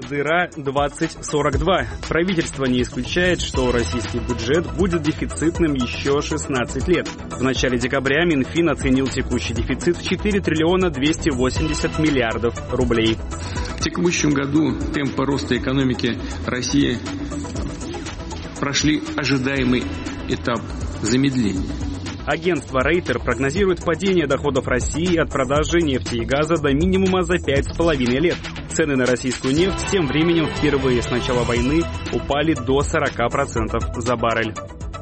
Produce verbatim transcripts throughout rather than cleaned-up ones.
Дыра двадцать сорок два. Правительство не исключает, что российский бюджет будет дефицитным еще шестнадцать лет. В начале декабря Минфин оценил текущий дефицит в четыре триллиона двести восемьдесят миллиардов рублей. В текущем году темпы роста экономики России прошли ожидаемый этап замедления. Агентство Рейтер прогнозирует падение доходов России от продажи нефти и газа до минимума за пять с половиной лет. Цены на российскую нефть тем временем впервые с начала войны упали до сорок процентов за баррель.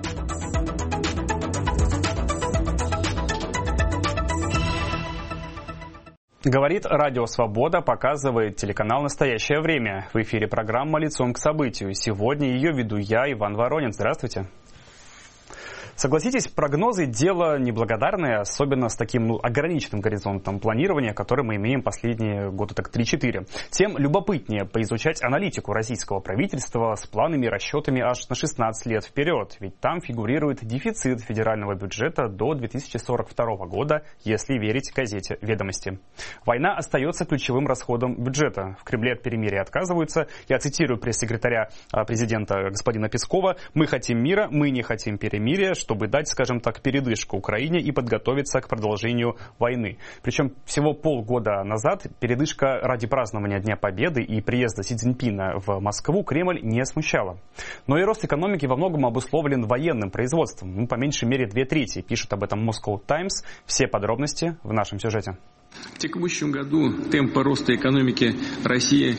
Говорит Радио Свобода, показывает телеканал «Настоящее время». В эфире программа «Лицом к событию». Сегодня ее веду я, Иван Воронин. Здравствуйте. Согласитесь, прогнозы – дело неблагодарное, особенно с таким ну, ограниченным горизонтом планирования, который мы имеем последние года так три-четыре. Тем любопытнее поизучать аналитику российского правительства с планами и расчетами аж на шестнадцать лет вперед. Ведь там фигурирует дефицит федерального бюджета до две тысячи сорок второго года, если верить газете «Ведомости». Война остается ключевым расходом бюджета. В Кремле от перемирия отказываются. Я цитирую пресс-секретаря президента господина Пескова: «Мы хотим мира, мы не хотим перемирия», чтобы дать, скажем так, передышку Украине и подготовиться к продолжению войны. Причем всего полгода назад передышка ради празднования Дня Победы и приезда Си Цзиньпина в Москву Кремль не смущала. Но и рост экономики во многом обусловлен военным производством. Ну, по меньшей мере, две трети, пишет об этом Moscow Times. Все подробности в нашем сюжете. В текущем году темпы роста экономики России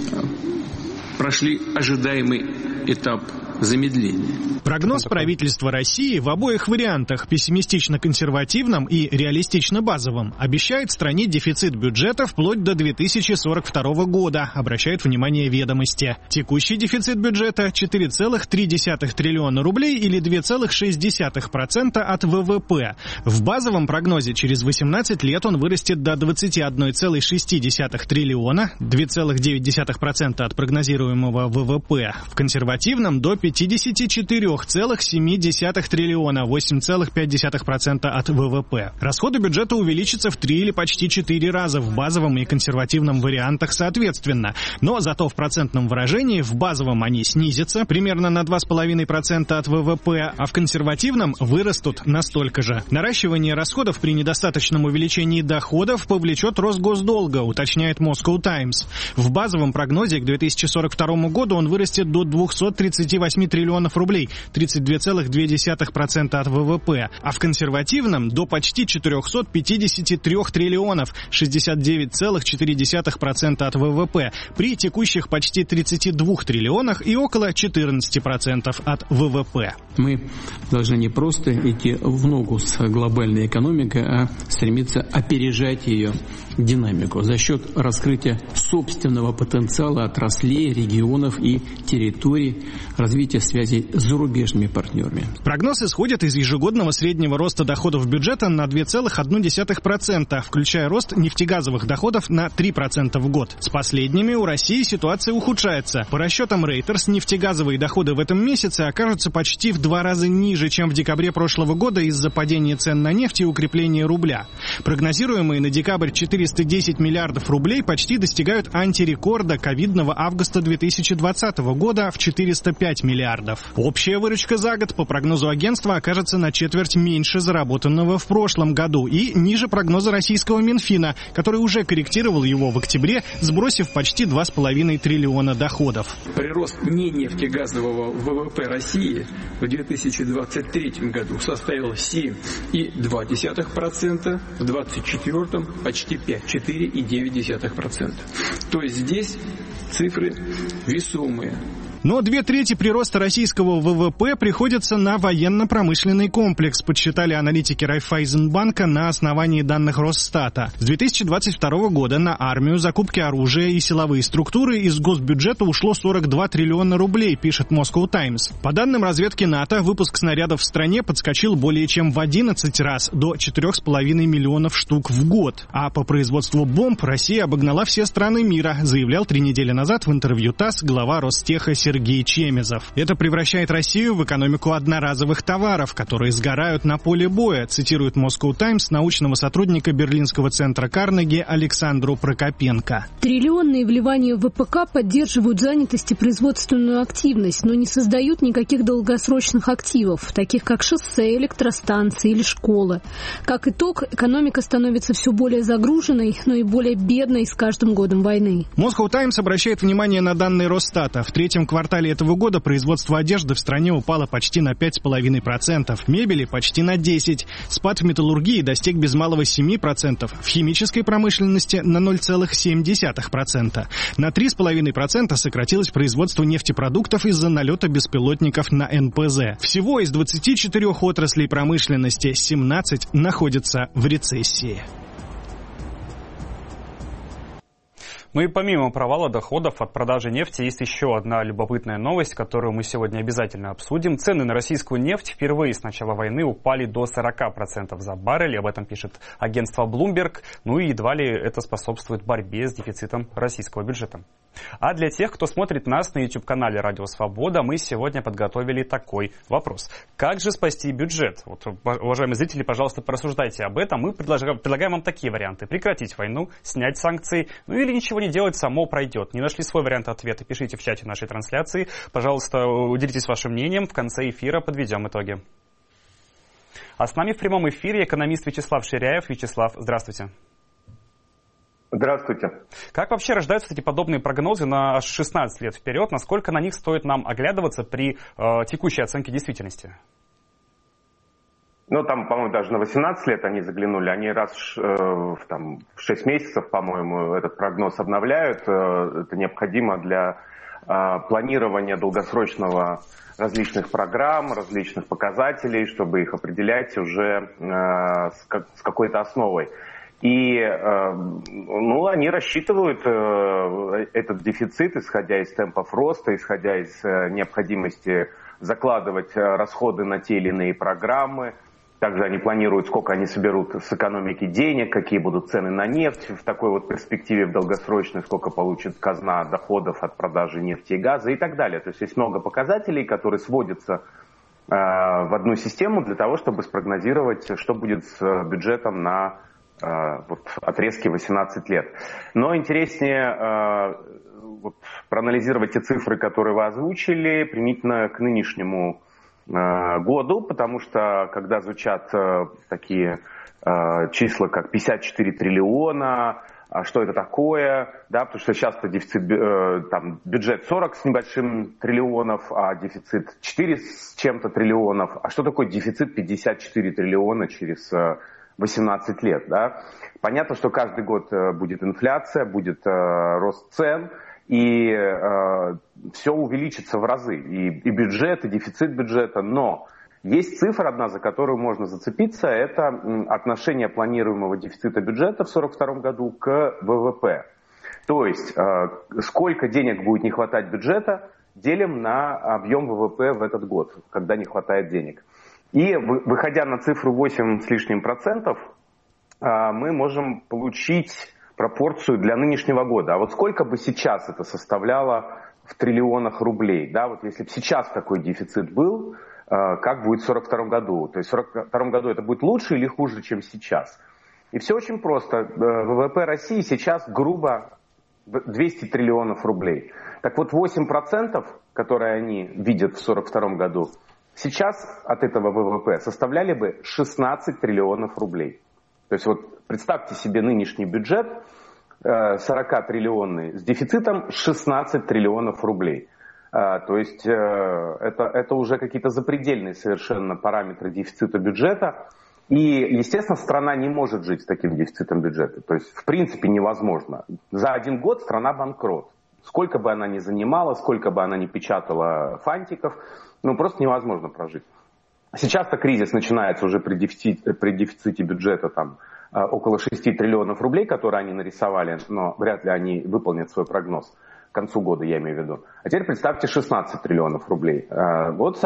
прошли ожидаемый этап замедления. Прогноз правительства России в обоих вариантах, пессимистично-консервативном и реалистично-базовом, обещает стране дефицит бюджета вплоть до две тысячи сорок второго года, обращает внимание «Ведомости». Текущий дефицит бюджета – четыре целых три десятых триллиона рублей или два целых шесть десятых процента от вэ вэ пэ. В базовом прогнозе через восемнадцать лет он вырастет до двадцать один целых шесть десятых триллиона, два целых девять десятых процента от прогнозируемого вэ вэ пэ. В консервативном – до пятьдесят четыре целых семь десятых триллиона, восемь целых пять десятых процента от вэ вэ пэ. Расходы бюджета увеличатся в три или почти четыре раза в базовом и консервативном вариантах соответственно. Но зато в процентном выражении в базовом они снизятся примерно на два целых пять десятых процента от вэ вэ пэ, а в консервативном вырастут настолько же. Наращивание расходов при недостаточном увеличении доходов повлечет рост госдолга, уточняет Moscow Times. В базовом прогнозе к две тысячи сорок второму году он вырастет до двухсот тридцати восьми триллионов рублей, тридцать два целых два десятых процента от вэ вэ пэ, а в консервативном до почти четырехсот пятидесяти трёх триллионов, шестьдесят девять целых четыре десятых процента от вэ вэ пэ, при текущих почти тридцати двух триллионах и около четырнадцати процентов от вэ вэ пэ. Мы должны не просто идти в ногу с глобальной экономикой, а стремиться опережать ее динамику за счет раскрытия собственного потенциала отраслей, регионов и территорий, развития связей с зарубежными партнерами. Прогноз исходит из ежегодного среднего роста доходов бюджета на два целых одна десятая процента, включая рост нефтегазовых доходов на три процента в год. С последними у России ситуация ухудшается. По расчетам Reuters, нефтегазовые доходы в этом месяце окажутся почти в два раза ниже, чем в декабре прошлого года из-за падения цен на нефть и укрепления рубля. Прогнозируемые на декабрь четыреста десять миллиардов рублей почти достигают антирекорда ковидного августа две тысячи двадцатого года в четыреста пять миллиардов. Общая выручка за год, по прогнозу агентства, окажется на четверть меньше заработанного в прошлом году и ниже прогноза российского Минфина, который уже корректировал его в октябре, сбросив почти два целых пять десятых триллиона доходов. Прирост ненефтегазового вэ вэ пэ России в две тысячи двадцать третьем году составил семь целых два десятых процента, в две тысячи двадцать четвёртом почти пять, четыре целых девять десятых процента. То есть здесь цифры весомые. Но две трети прироста российского вэ вэ пэ приходится на военно-промышленный комплекс, подсчитали аналитики Райффайзенбанка на основании данных Росстата. С две тысячи двадцать второго года на армию, закупки оружия и силовые структуры из госбюджета ушло сорок два триллиона рублей, пишет Moscow Times. По данным разведки НАТО, выпуск снарядов в стране подскочил более чем в одиннадцать раз, до четырёх с половиной миллионов штук в год. А по производству бомб Россия обогнала все страны мира, заявлял три недели назад в интервью ТАСС глава Ростеха Сергей Сергей Чемезов. Это превращает Россию в экономику одноразовых товаров, которые сгорают на поле боя, цитирует Moscow Times научного сотрудника Берлинского центра Карнеги Александру Прокопенко. Триллионные вливания в ВПК поддерживают занятость и производственную активность, но не создают никаких долгосрочных активов, таких как шоссе, электростанции или школы. Как итог, экономика становится все более загруженной, но и более бедной с каждым годом войны. Moscow Times обращает внимание на данные Росстата. В третьем квартале этого года производство одежды в стране упало почти на пять целых пять десятых процента, мебели почти на десять процентов. Спад в металлургии достиг без малого семь процентов, в химической промышленности на ноль целых семь десятых процента. На три целых пять десятых процента сократилось производство нефтепродуктов из-за налета беспилотников на эн пэ зэ. Всего из двадцати четырёх отраслей промышленности семнадцать находятся в рецессии. Ну и помимо провала доходов от продажи нефти, есть еще одна любопытная новость, которую мы сегодня обязательно обсудим. Цены на российскую нефть впервые с начала войны упали до сорока процентов за баррель. Об этом пишет агентство Bloomberg. Ну и едва ли это способствует борьбе с дефицитом российского бюджета. А для тех, кто смотрит нас на YouTube-канале «Радио Свобода», мы сегодня подготовили такой вопрос. Как же спасти бюджет? Вот, уважаемые зрители, пожалуйста, порассуждайте об этом. Мы предлагаем, предлагаем вам такие варианты. Прекратить войну, снять санкции, ну или ничего не делать, само пройдет. Не нашли свой вариант ответа? Пишите в чате нашей трансляции. Пожалуйста, уделитесь вашим мнением. В конце эфира подведем итоги. А с нами в прямом эфире экономист Вячеслав Ширяев. Вячеслав, здравствуйте. Здравствуйте. Как вообще рождаются эти подобные прогнозы на аж шестнадцать лет вперед? Насколько на них стоит нам оглядываться при э, текущей оценке действительности? Ну, там, по-моему, даже на восемнадцать лет они заглянули. Они раз э, там, в шесть месяцев, по-моему, этот прогноз обновляют. Э, это необходимо для э, планирования долгосрочного различных программ, различных показателей, чтобы их определять уже э, с, как, с какой-то основой. И э, ну, они рассчитывают э, этот дефицит, исходя из темпов роста, исходя из э, необходимости закладывать э, расходы на те или иные программы. Также они планируют, сколько они соберут с экономики денег, какие будут цены на нефть в такой вот перспективе, в долгосрочной, сколько получит казна доходов от продажи нефти и газа и так далее. То есть есть много показателей, которые сводятся э, в одну систему для того, чтобы спрогнозировать, что будет с бюджетом на вот, отрезки восемнадцать лет. Но интереснее э, вот, проанализировать те цифры, которые вы озвучили, применительно к нынешнему э, году, потому что когда звучат э, такие э, числа, как пятьдесят четыре триллиона, а что это такое, да, потому что часто дефицит, э, там, бюджет сорок с небольшим триллионов, а дефицит четыре с чем-то триллионов. А что такое дефицит пятьдесят четыре триллиона через э, восемнадцать лет, да? Понятно, что каждый год будет инфляция, будет э, рост цен, и э, все увеличится в разы, и, и бюджет, и дефицит бюджета, но есть цифра одна, за которую можно зацепиться, это отношение планируемого дефицита бюджета в сорок втором году к вэ вэ пэ. То есть, э, сколько денег будет не хватать бюджета, делим на объем вэ вэ пэ в этот год, когда не хватает денег. И выходя на цифру восемь с лишним процентов, мы можем получить пропорцию для нынешнего года. А вот сколько бы сейчас это составляло в триллионах рублей? Да, вот если бы сейчас такой дефицит был, как будет в сорок втором году? То есть в сорок втором году это будет лучше или хуже, чем сейчас? И все очень просто. вэ вэ пэ России сейчас грубо двести триллионов рублей. Так вот восемь процентов, которые они видят в сорок втором году, сейчас от этого вэ вэ пэ составляли бы шестнадцать триллионов рублей. То есть вот представьте себе нынешний бюджет сорокатриллионный с дефицитом шестнадцать триллионов рублей. То есть это, это уже какие-то запредельные совершенно параметры дефицита бюджета. И, естественно, страна не может жить с таким дефицитом бюджета. То есть в принципе невозможно. За один год страна банкрот. Сколько бы она ни занимала, сколько бы она ни печатала фантиков, ну, просто невозможно прожить. Сейчас-то кризис начинается уже при дефиците, при дефиците бюджета там, около шести триллионов рублей, которые они нарисовали, но вряд ли они выполнят свой прогноз к концу года, я имею в виду. А теперь представьте шестнадцать триллионов рублей. Вот,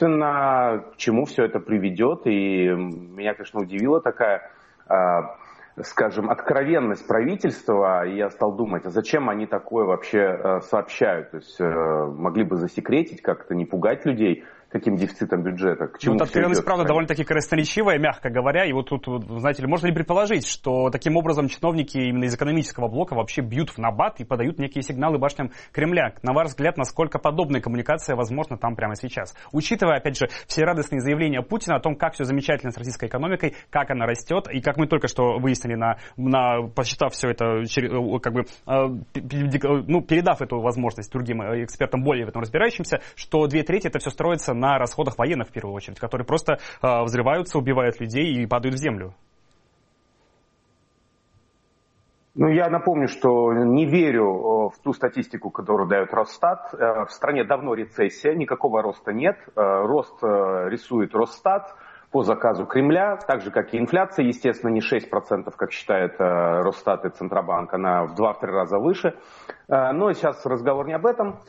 соответственно, к чему все это приведет. И меня, конечно, удивила такая скажем, откровенность правительства, и я стал думать, а зачем они такое вообще сообщают? То есть могли бы засекретить, как-то не пугать людей таким дефицитом бюджета. К чему вот откровенность, правда, правильно? довольно-таки красноречивая, мягко говоря. И вот тут, знаете ли, можно ли предположить, что таким образом чиновники именно из экономического блока вообще бьют в набат и подают некие сигналы башням Кремля? На ваш взгляд, насколько подобная коммуникация возможна там прямо сейчас? Учитывая, опять же, все радостные заявления Путина о том, как все замечательно с российской экономикой, как она растет, и как мы только что выяснили, на, на, посчитав все это, как бы, ну, передав эту возможность другим экспертам, более в этом разбирающимся, что две трети это все строится на расходах военных, в первую очередь, которые просто э, взрываются, убивают людей и падают в землю. Ну, я напомню, что не верю в ту статистику, которую дает Росстат. В стране давно рецессия, никакого роста нет. Рост рисует Росстат по заказу Кремля, так же, как и инфляция. Естественно, не шесть процентов, как считает Росстат и Центробанк, она в два-три раза выше. Но сейчас разговор не об этом.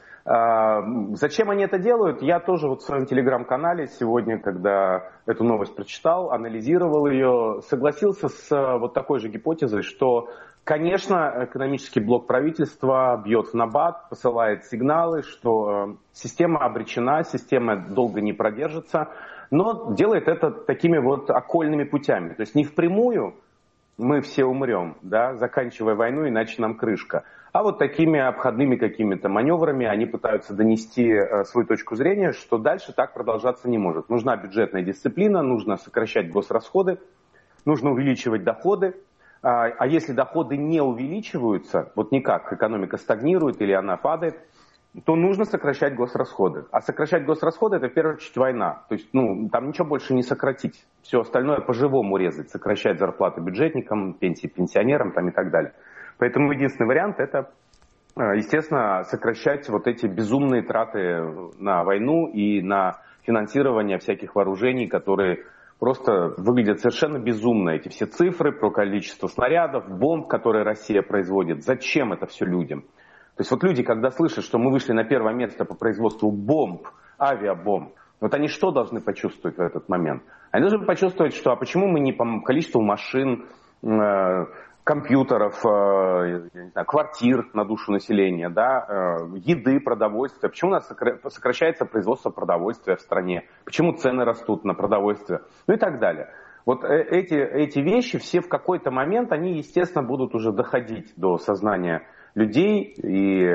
Зачем они это делают? Я тоже вот в своем телеграм-канале сегодня, когда эту новость прочитал, анализировал ее, согласился с вот такой же гипотезой, что, конечно, экономический блок правительства бьет в набат, посылает сигналы, что система обречена, система долго не продержится, но делает это такими вот окольными путями. То есть не впрямую мы все умрем, да, заканчивая войну, иначе нам крышка. А вот такими обходными какими-то маневрами они пытаются донести э, свою точку зрения, что дальше так продолжаться не может. Нужна бюджетная дисциплина, нужно сокращать госрасходы, нужно увеличивать доходы. А, а если доходы не увеличиваются, вот никак, экономика стагнирует или она падает, то нужно сокращать госрасходы. А сокращать госрасходы — это в первую очередь война. То есть, ну, там ничего больше не сократить. Все остальное по-живому резать, сокращать зарплаты бюджетникам, пенсии пенсионерам там, и так далее. Поэтому единственный вариант — это, естественно, сокращать вот эти безумные траты на войну и на финансирование всяких вооружений, которые просто выглядят совершенно безумно. Эти все цифры про количество снарядов, бомб, которые Россия производит. Зачем это все людям? То есть вот люди, когда слышат, что мы вышли на первое место по производству бомб, авиабомб, вот они что должны почувствовать в этот момент? Они должны почувствовать, что а почему мы не по количеству машин, э, компьютеров, э, я не знаю, квартир на душу населения, да, э, еды, продовольствия, почему у нас сокращается производство продовольствия в стране, почему цены растут на продовольствие, ну и так далее. Вот эти, эти вещи все в какой-то момент, они, естественно, будут уже доходить до сознания людей, и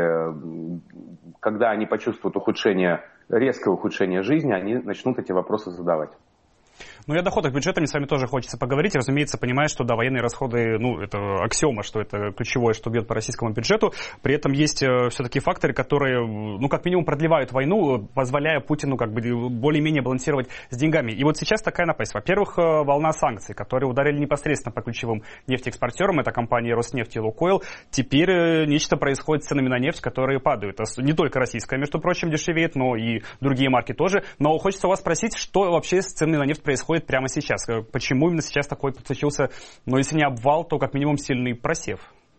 когда они почувствуют ухудшение, резкое ухудшение жизни, они начнут эти вопросы задавать. Ну и о доходах бюджета мне с вами тоже хочется поговорить. Разумеется, понимая, что да, военные расходы, ну, это аксиома, что это ключевое, что бьет по российскому бюджету. При этом есть э, все-таки факторы, которые, ну, как минимум, продлевают войну, позволяя Путину как бы более-менее балансировать с деньгами. И вот сейчас такая напасть. Во-первых, волна санкций, которые ударили непосредственно по ключевым нефтеэкспортерам. Это компании Роснефть и Лукойл. Теперь нечто происходит с ценами на нефть, которые падают. Не только российская, между прочим, дешевеет, но и другие марки тоже. Но хочется у вас спросить, что вообще с ценами на нефть происходит прямо сейчас? Почему именно сейчас такой случился, ну, если не обвал, то как минимум сильный просев?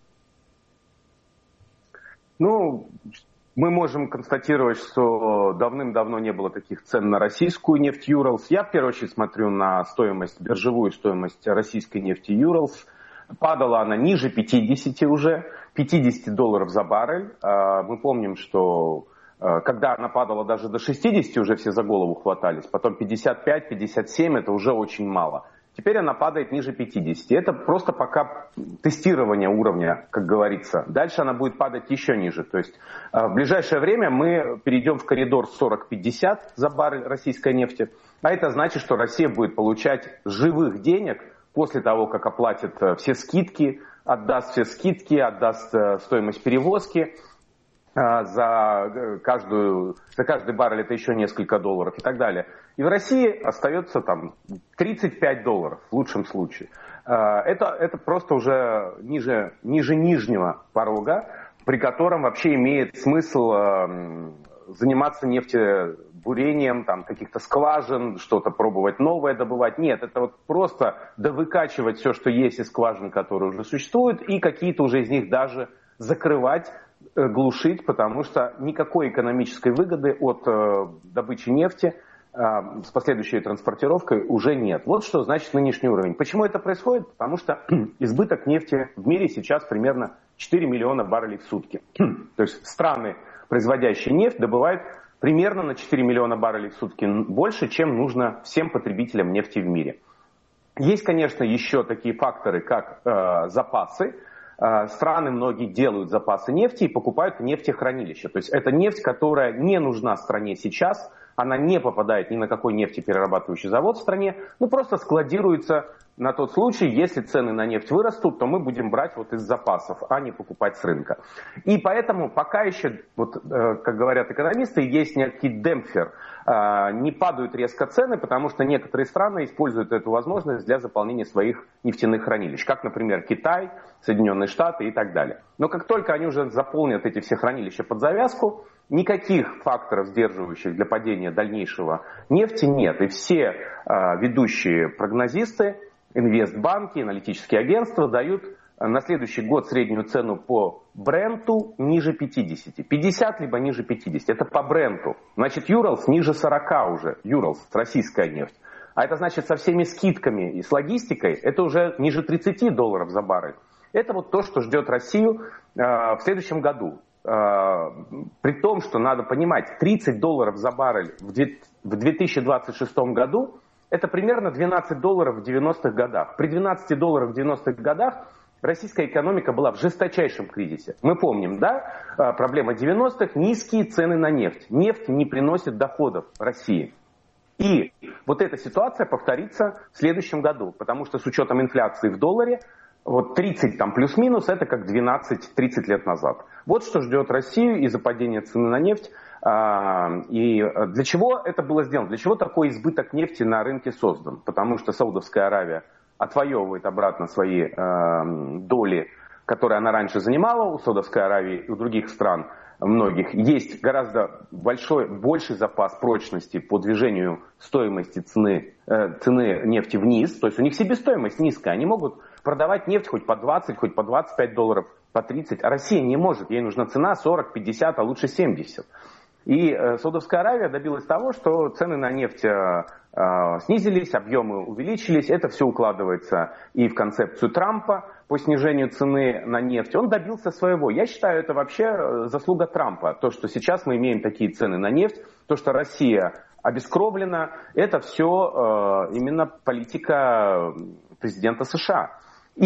Ну, мы можем констатировать, что давным-давно не было таких цен на российскую нефть Юралс. Я в первую очередь смотрю на стоимость, биржевую стоимость российской нефти Юралс. Падала она ниже пятидесяти уже, пятьдесят долларов за баррель. Мы помним, что когда она падала даже до шестидесяти, уже все за голову хватались. Потом пятьдесят пять - пятьдесят семь, это уже очень мало. Теперь она падает ниже пятидесяти. Это просто пока тестирование уровня, как говорится. Дальше она будет падать еще ниже. То есть в ближайшее время мы перейдем в коридор сорок - пятьдесят за баррель российской нефти. А это значит, что Россия будет получать живых денег после того, как оплатит все скидки, отдаст все скидки, отдаст стоимость перевозки. За, каждую, за каждый баррель это еще несколько долларов и так далее. И в России остается там тридцать пять долларов в лучшем случае. Это, это просто уже ниже, ниже нижнего порога, при котором вообще имеет смысл заниматься нефтебурением, там, каких-то скважин, что-то пробовать новое добывать. Нет, это вот просто довыкачивать все, что есть из скважин, которые уже существуют, и какие-то уже из них даже закрывать, глушить, потому что никакой экономической выгоды от э, добычи нефти с последующей транспортировкой уже нет. Вот что значит нынешний уровень. Почему это происходит? Потому что избыток нефти в мире сейчас примерно четыре миллиона баррелей в сутки. То есть страны, производящие нефть, добывают примерно на четыре миллиона баррелей в сутки больше, чем нужно всем потребителям нефти в мире. Есть, конечно, еще такие факторы, как э, запасы. Э, страны многие делают запасы нефти и покупают нефтехранилища. То есть это нефть, которая не нужна стране сейчас, она не попадает ни на какой нефтеперерабатывающий завод в стране, ну просто складируется на тот случай, если цены на нефть вырастут, то мы будем брать вот из запасов, а не покупать с рынка. И поэтому пока еще, вот, как говорят экономисты, есть некий демпфер. Не падают резко цены, потому что некоторые страны используют эту возможность для заполнения своих нефтяных хранилищ, как, например, Китай, Соединенные Штаты и так далее. Но как только они уже заполнят эти все хранилища под завязку, никаких факторов, сдерживающих для падения дальнейшего нефти, нет. И все ведущие прогнозисты, инвестбанки, аналитические агентства дают на следующий год среднюю цену по Бренту ниже пятидесяти. пятьдесят либо ниже пятидесяти. Это по Бренту. Значит, Юралс ниже сорока уже. Юралс, российская нефть. А это значит со всеми скидками и с логистикой, это уже ниже тридцати долларов за баррель. Это вот то, что ждет Россию э, в следующем году. Э, при том, что надо понимать, тридцать долларов за баррель в две тысячи двадцать шестом году это примерно двенадцать долларов в девяностых годах. При двенадцати долларах в девяностых годах российская экономика была в жесточайшем кризисе. Мы помним, да, проблема девяностых, низкие цены на нефть. Нефть не приносит доходов России. И вот эта ситуация повторится в следующем году, потому что с учетом инфляции в долларе, вот тридцать там плюс-минус, это как двенадцать-тридцать лет назад. Вот что ждет Россию из-за падения цены на нефть. И для чего это было сделано? Для чего такой избыток нефти на рынке создан? Потому что Саудовская Аравия отвоевывает обратно свои э, доли, которые она раньше занимала. У Саудовской Аравии и у других стран многих есть гораздо большой, больший запас прочности по движению стоимости цены, э, цены нефти вниз. То есть у них себестоимость низкая. Они могут продавать нефть хоть по двадцать, хоть по двадцать пять долларов, по тридцать. А Россия не может. Ей нужна цена сорок, пятьдесят, а лучше семьдесят. И э, Саудовская Аравия добилась того, что цены на нефть э, э, снизились, объемы увеличились. Это все укладывается и в концепцию Трампа по снижению цены на нефть. Он добился своего. Я считаю, это вообще заслуга Трампа. То, что сейчас мы имеем такие цены на нефть, то, что Россия обескровлена, это все э, именно политика президента США.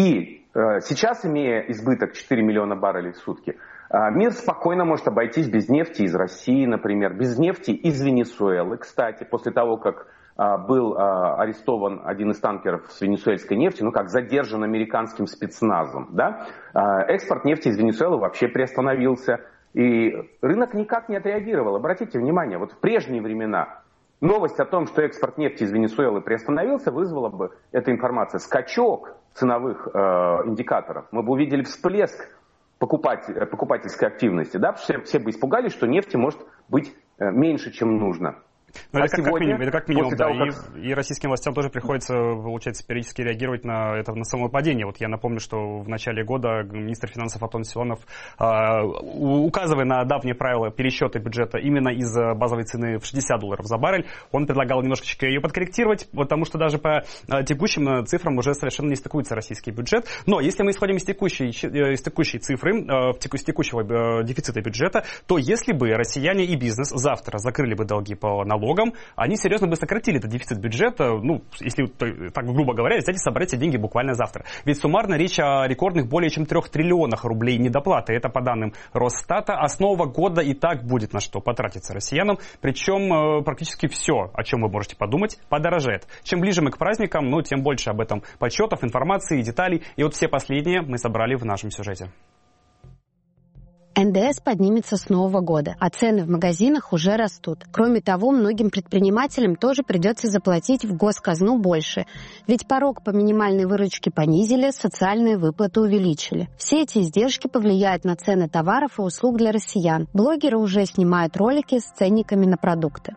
И э, сейчас, имея избыток четыре миллиона баррелей в сутки, мир спокойно может обойтись без нефти из России, например, без нефти из Венесуэлы. Кстати, после того, как а, был а, арестован один из танкеров с венесуэльской нефтью, ну как задержан американским спецназом, да, а, экспорт нефти из Венесуэлы вообще приостановился, и рынок никак не отреагировал. Обратите внимание, вот в прежние времена новость о том, что экспорт нефти из Венесуэлы приостановился, вызвала бы эта информация скачок ценовых э, индикаторов. Мы бы увидели всплеск Покупатель, покупательской активности, да, все, все бы испугались, что нефти может быть меньше, чем нужно. Но а это, как, сегодня, как минимум, это как минимум, да, того, как... и, и российским властям тоже приходится, получается, периодически реагировать на это на само падение. Вот я напомню, что в начале года министр финансов Антон Силуанов, э, указывая на давние правила пересчета бюджета именно из базовой цены в шестьдесят долларов за баррель, он предлагал немножечко ее подкорректировать, потому что даже по текущим цифрам уже совершенно не стыкуется российский бюджет. Но если мы исходим из текущей, из текущей цифры, из текущего дефицита бюджета, то если бы россияне и бизнес завтра закрыли бы долги по налогам, они серьезно бы сократили этот дефицит бюджета, ну, если так грубо говоря, взять и собрать эти деньги буквально завтра. Ведь суммарно речь о рекордных более чем трех триллионах рублей недоплаты. Это по данным Росстата. А с нового года и так будет на что потратиться россиянам. Причем практически все, о чем вы можете подумать, подорожает. Чем ближе мы к праздникам, ну, тем больше об этом подсчетов, информации, деталей. И вот все последние мы собрали в нашем сюжете. эн дэ эс поднимется с нового года, а цены в магазинах уже растут. Кроме того, многим предпринимателям тоже придется заплатить в госказну больше. Ведь порог по минимальной выручке понизили, социальные выплаты увеличили. Все эти издержки повлияют на цены товаров и услуг для россиян. Блогеры уже снимают ролики с ценниками на продукты.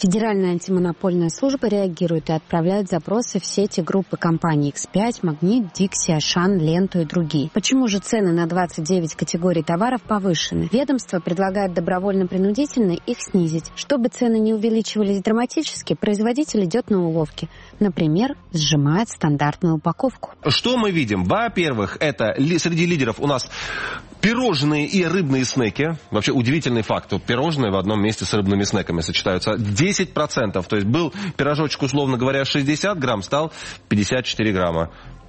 Федеральная антимонопольная служба реагирует и отправляет запросы в сети группы компаний икс пять, Магнит, Дикси, Ашан, Ленту и другие. Почему же цены на двадцать девять категорий товаров повышены? Ведомство предлагает добровольно-принудительно их снизить. Чтобы цены не увеличивались драматически, производитель идет на уловки. Например, сжимает стандартную упаковку. Что мы видим? Во-первых, это среди лидеров у нас пирожные и рыбные снеки. Вообще удивительный факт. Пирожные в одном месте с рыбными снеками сочетаются. десять процентов. То есть был пирожочек, условно говоря, шестьдесят грамм, стал пятьдесят четыре грамма.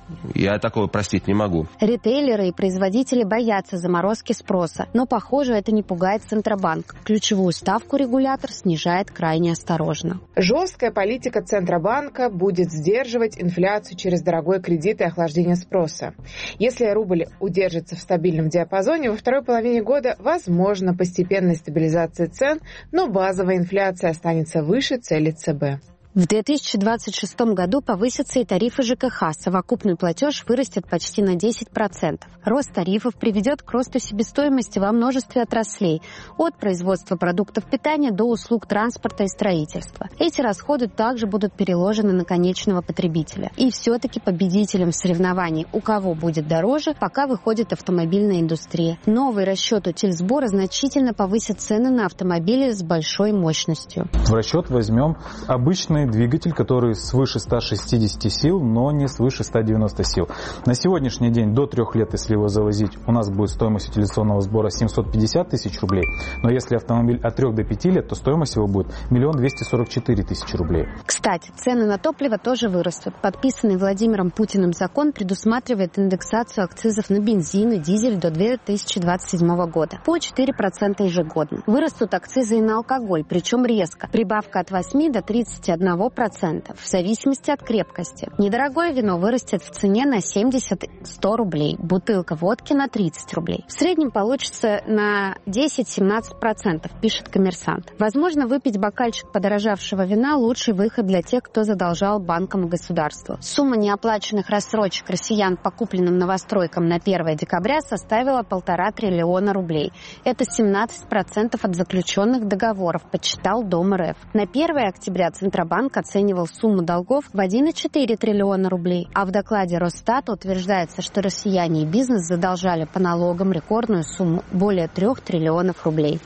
Я такого простить не могу. Ритейлеры и производители боятся заморозки спроса. Но, похоже, это не пугает Центробанк. Ключевую ставку регулятор снижает крайне осторожно. Жесткая политика Центробанка будет сдерживать инфляцию через дорогой кредит и охлаждение спроса. Если рубль удержится в стабильном диапазоне, во второй половине года возможна постепенная стабилизация цен, но базовая инфляция останется выше цели ЦБ. В две тысячи двадцать шестом году повысятся и тарифы ЖКХ. Совокупный платеж вырастет почти на десять процентов. Рост тарифов приведет к росту себестоимости во множестве отраслей, от производства продуктов питания до услуг транспорта и строительства. Эти расходы также будут переложены на конечного потребителя. И все-таки победителем в соревновании, у кого будет дороже, пока выходит автомобильная индустрия. Новый расчет утильсбора значительно повысит цены на автомобили с большой мощностью. В расчет возьмем обычный двигатель, который свыше ста шестидесяти сил, но не свыше ста девяноста сил. На сегодняшний день до трех лет, если его завозить, у нас будет стоимость утилизационного сбора семьсот пятьдесят тысяч рублей. Но если автомобиль от трех до пяти лет, то стоимость его будет миллион двести сорок четыре тысячи рублей. Кстати, цены на топливо тоже вырастут. Подписанный Владимиром Путиным закон предусматривает индексацию акцизов на бензин и дизель до две тысячи двадцать седьмого года по четыре процента ежегодно. Вырастут акцизы и на алкоголь, причем резко. Прибавка от восьми до тридцати одного процента в зависимости от крепкости. Недорогое вино вырастет в цене на семьдесят - сто рублей, бутылка водки на тридцать рублей. В среднем получится на десять - семнадцать процентов, пишет «Коммерсант». Возможно, выпить бокальчик подорожавшего вина – лучший выход для тех, кто задолжал банкам и государству. Сумма неоплаченных рассрочек россиян по купленным новостройкам на первое декабря составила полтора триллиона рублей. Это семнадцать процентов от заключенных договоров, подсчитал Дом РФ. На первое октября Центробанк оценивал сумму долгов в один и четыре триллиона рублей. А в докладе Росстата утверждается, что россияне и бизнес задолжали по налогам рекордную сумму более трех триллионов рублей.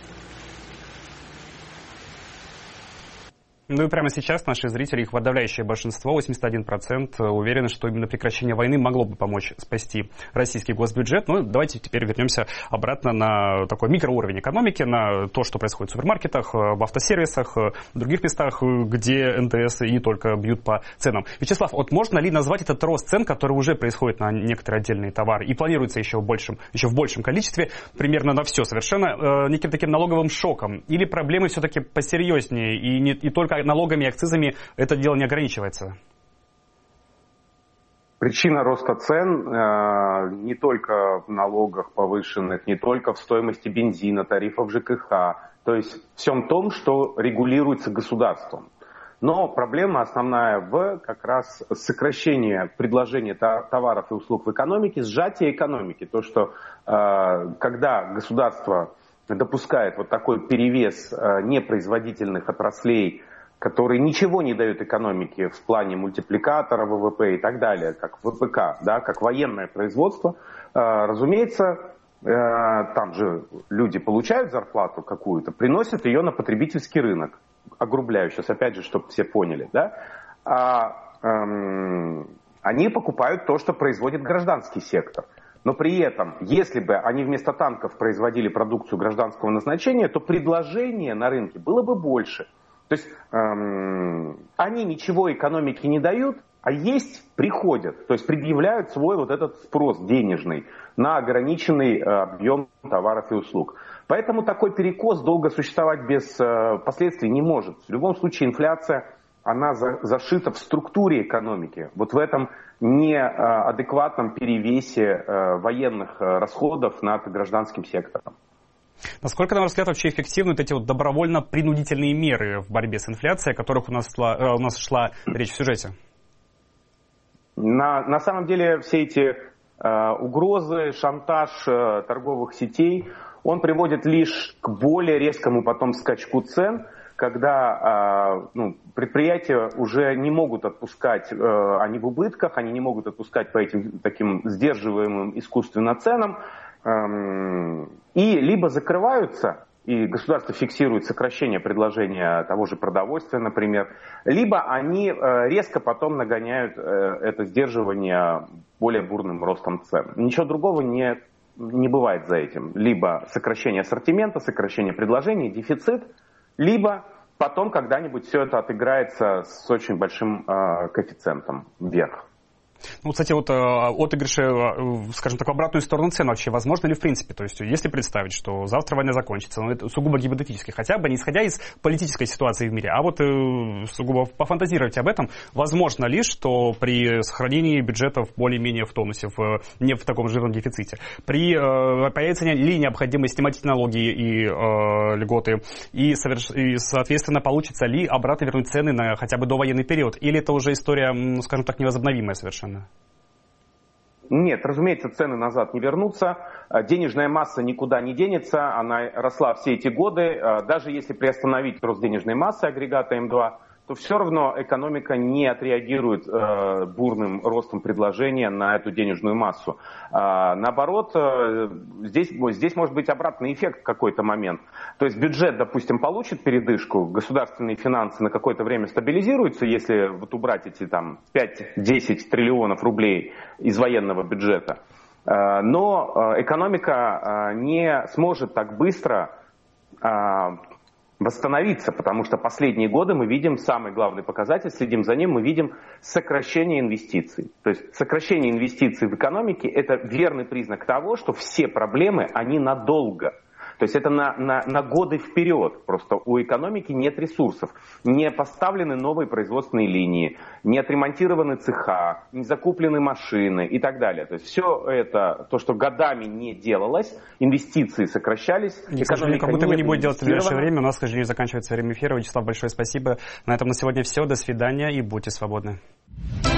Ну и прямо сейчас наши зрители, их подавляющее большинство, восемьдесят один процент, уверены, что именно прекращение войны могло бы помочь спасти российский госбюджет. Ну давайте теперь вернемся обратно на такой микроуровень экономики, на то, что происходит в супермаркетах, в автосервисах, в других местах, где эн тэ эс и не только бьют по ценам. Вячеслав, вот можно ли назвать этот рост цен, который уже происходит на некоторые отдельные товары и планируется еще в большем, еще в большем количестве, примерно на все совершенно, неким таким налоговым шоком? Или проблемы все-таки посерьезнее и не и только налогами и акцизами это дело не ограничивается? Причина роста цен э, не только в налогах повышенных, не только в стоимости бензина, тарифов ЖКХ, то есть всем том, что регулируется государством. Но проблема основная в как раз сокращении предложения товаров и услуг в экономике, сжатие экономики. То, что э, когда государство допускает вот такой перевес э, непроизводительных отраслей, которые ничего не дают экономике в плане мультипликатора вэ вэ пэ и так далее, как вэ пэ ка, да, как военное производство, э, разумеется, э, там же люди получают зарплату какую-то, приносят ее на потребительский рынок. Огрубляю сейчас, опять же, чтобы все поняли, да, а, эм, они покупают то, что производит гражданский сектор. Но при этом, если бы они вместо танков производили продукцию гражданского назначения, то предложение на рынке было бы больше. То есть эм, они ничего экономике не дают, а есть приходят, то есть предъявляют свой вот этот спрос денежный на ограниченный э, объем товаров и услуг. Поэтому такой перекос долго существовать без э, последствий не может. В любом случае инфляция, она за, зашита в структуре экономики, вот в этом неадекватном перевесе э, военных э, расходов над гражданским сектором. Насколько, на ваш взгляд, вообще эффективны вот эти вот добровольно-принудительные меры в борьбе с инфляцией, о которых у нас шла, у нас шла речь в сюжете? На, на самом деле все эти э, угрозы, шантаж э, торговых сетей, он приводит лишь к более резкому потом скачку цен, когда ну, предприятия уже не могут отпускать, они в убытках, они не могут отпускать по этим таким сдерживаемым искусственно ценам, и либо закрываются, и государство фиксирует сокращение предложения того же продовольствия, например, либо они резко потом нагоняют это сдерживание более бурным ростом цен. Ничего другого не, не бывает за этим. Либо сокращение ассортимента, сокращение предложений, дефицит, либо потом когда-нибудь все это отыграется с очень большим э, коэффициентом вверх. Ну, кстати, вот отыгрыши, скажем так, в обратную сторону цен вообще возможно ли в принципе? То есть, если представить, что завтра война закончится, ну, это сугубо гипотетически, хотя бы не исходя из политической ситуации в мире, а вот э, сугубо пофантазировать об этом, возможно ли, что при сохранении бюджетов более-менее в тонусе, в, не в таком жирном дефиците, при э, появится ли необходимость снимать эти налоги и э, льготы, и, соверш... и, соответственно, получится ли обратно вернуть цены на хотя бы довоенный период, или это уже история, ну, скажем так, невозобновимая совершенно? Нет, разумеется, цены назад не вернутся, денежная масса никуда не денется, она росла все эти годы, даже если приостановить рост денежной массы агрегата эм два, то все равно экономика не отреагирует э, бурным ростом предложения на эту денежную массу. А, наоборот, э, здесь, здесь может быть обратный эффект в какой-то момент. То есть бюджет, допустим, получит передышку, государственные финансы на какое-то время стабилизируются, если вот убрать эти там пять-десять триллионов рублей из военного бюджета. Э, но экономика э, не сможет так быстро э, восстановиться, потому что последние годы мы видим самый главный показатель, следим за ним, мы видим сокращение инвестиций. То есть сокращение инвестиций в экономике – это верный признак того, что все проблемы, они надолго. То есть это на, на, на годы вперед. Просто у экономики нет ресурсов. Не поставлены новые производственные линии, не отремонтированы цеха, не закуплены машины и так далее. То есть все это, то, что годами не делалось, инвестиции сокращались. И, к сожалению, как будто мы не будем делать в ближайшее время. У нас, к сожалению, заканчивается время эфира. Вячеслав, большое спасибо. На этом на сегодня все. До свидания и будьте свободны.